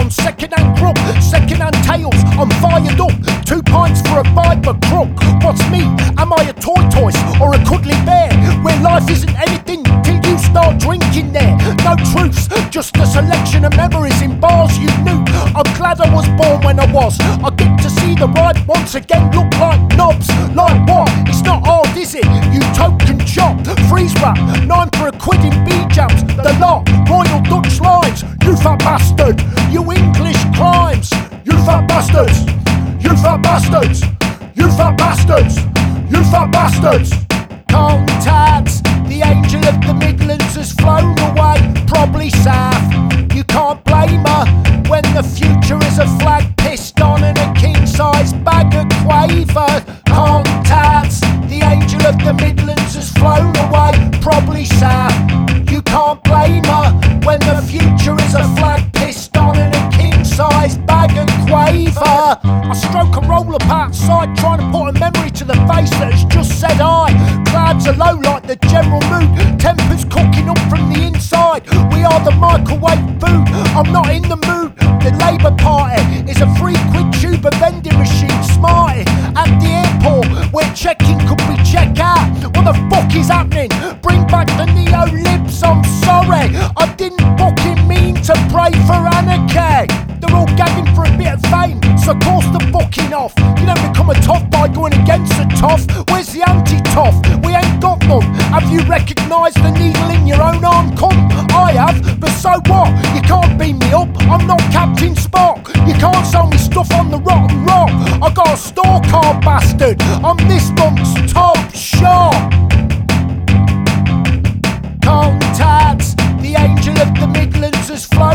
on second-hand crook, second-hand tails, I'm fired up. 2 pints for a fibre crook. What's me? Am I a tortoise or a cuddly bear? Where life isn't anything till you start drinking there. No truths, just a selection of memories in bars you knew. I'm glad I was born when I was. I get to see the ride once again look like knobs. Like what? It's not hard, is it? You token chop, freeze wrap, 9 for a quid in B-jams. The lot, Royal Dutch lines. You fat bastard, you English crimes. You fat bastards, you fat bastards, you fat bastards, you fat bastards. Contacts, the angel of the Midlands has flown away, probably south. You can't blame her when the future is a flag pissed on and a king-size bag of quaver. Contacts, the angel of the Midlands has flown away, probably south. You can't blame her when the future is a flag pissed on and a king-size bag of quaver. I stroke a roll up outside, trying to put a memory to the face that has just said hi. Clouds are low like the general mood, tempers cooking up from the inside. We are the microwave food, I'm not in the mood. The Labour Party is a £3 tube of vending machine smarty. At the airport where check-in could be check-out. What the fuck is happening? Bring back the neo-libs, I'm sorry. I didn't fucking mean to pray for anarchy. They're all gagging for a bit of fame, so course the booking off. You don't become a toff by going against a toff. Where's the anti-toff? We ain't got none. Have you recognised the needle in your own arm, cunt? I have, but so what? You can't beam me up, I'm not Captain Spock. You can't sell me stuff on the rotten rock. I got a store card, bastard. I'm this month's top shop. Contacts, the angel of the Midlands has flown